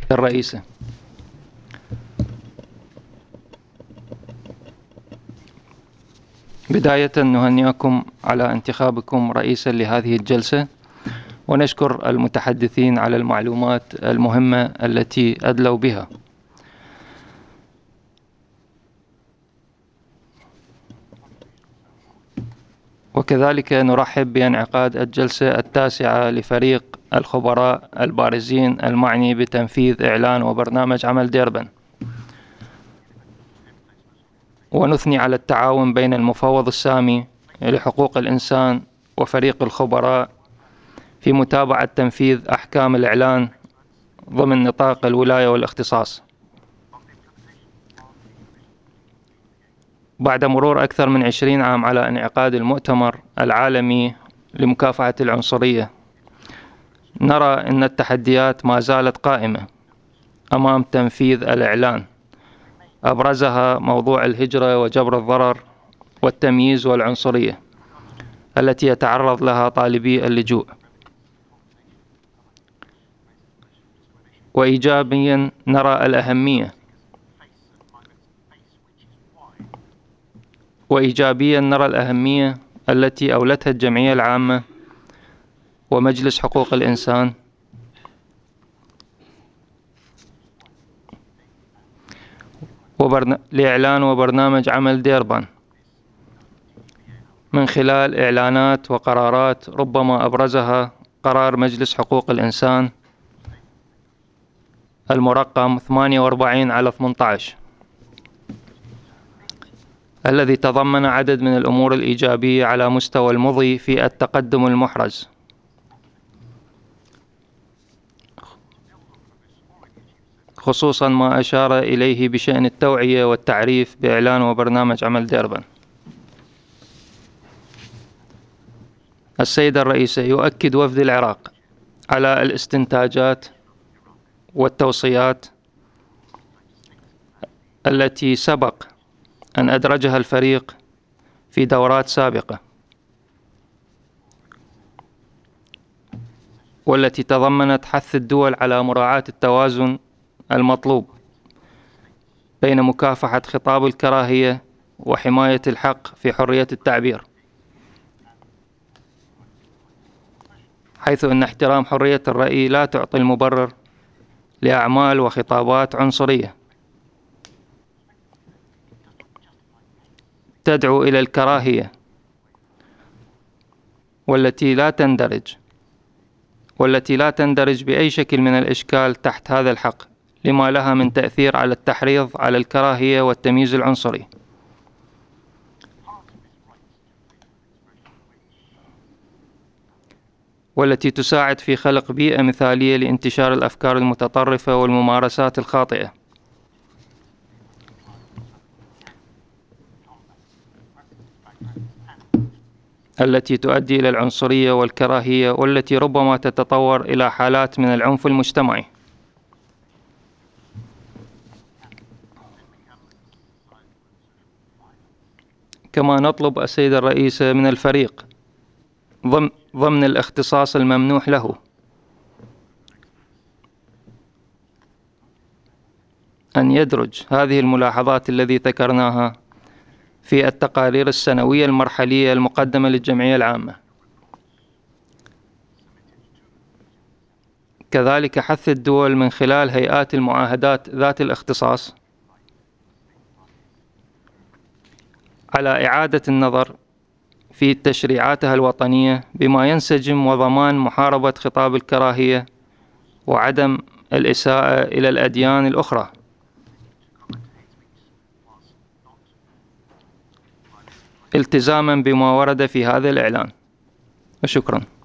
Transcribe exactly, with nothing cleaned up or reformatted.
الرئيسة. بداية نهنئكم على انتخابكم رئيسا لهذه الجلسة، ونشكر المتحدثين على المعلومات المهمة التي أدلوا بها. وكذلك نرحب بانعقاد الجلسة التاسعة لفريق الخبراء البارزين المعني بتنفيذ إعلان وبرنامج عمل ديربن، ونثني على التعاون بين المفوض السامي لحقوق الإنسان وفريق الخبراء في متابعة تنفيذ أحكام الإعلان ضمن نطاق الولاية والاختصاص. بعد مرور أكثر من عشرين عام على انعقاد المؤتمر العالمي لمكافحة العنصرية، نرى أن التحديات ما زالت قائمة أمام تنفيذ الإعلان، أبرزها موضوع الهجرة وجبر الضرر والتمييز والعنصرية التي يتعرض لها طالبي اللجوء. وإيجابيا نرى الأهمية وإيجابيا نرى الأهمية التي أولتها الجمعية العامة ومجلس حقوق الإنسان وبرن... لإعلان وبرنامج عمل ديربان من خلال إعلانات وقرارات، ربما أبرزها قرار مجلس حقوق الإنسان المرقم ثمانية وأربعين على ثمانية عشر، الذي تضمن عدد من الأمور الإيجابية على مستوى المضي في التقدم المحرز. خصوصا ما أشار إليه بشأن التوعية والتعريف بإعلان وبرنامج عمل ديربان. السيد الرئيس، يؤكد وفد العراق على الاستنتاجات والتوصيات التي سبق أن أدرجها الفريق في دورات سابقة، والتي تضمنت حث الدول على مراعاة التوازن المطلوب بين مكافحة خطاب الكراهية وحماية الحق في حرية التعبير، حيث أن احترام حرية الرأي لا تعطي المبرر لأعمال وخطابات عنصرية تدعو إلى الكراهية، والتي لا تندرج والتي لا تندرج بأي شكل من الإشكال تحت هذا الحق، لما لها من تأثير على التحريض على الكراهية والتمييز العنصري، والتي تساعد في خلق بيئة مثالية لانتشار الأفكار المتطرفة والممارسات الخاطئة التي تؤدي إلى العنصرية والكراهية، والتي ربما تتطور إلى حالات من العنف المجتمعي. كما نطلب السيد الرئيس من الفريق ضمن الاختصاص الممنوح له أن يدرج هذه الملاحظات التي ذكرناها في التقارير السنوية المرحلية المقدمة للجمعية العامة. كذلك حث الدول من خلال هيئات المعاهدات ذات الاختصاص على إعادة النظر في تشريعاتها الوطنية بما ينسجم وضمان محاربة خطاب الكراهية وعدم الإساءة إلى الأديان الأخرى. التزاما بما ورد في هذا الإعلان. وشكرا.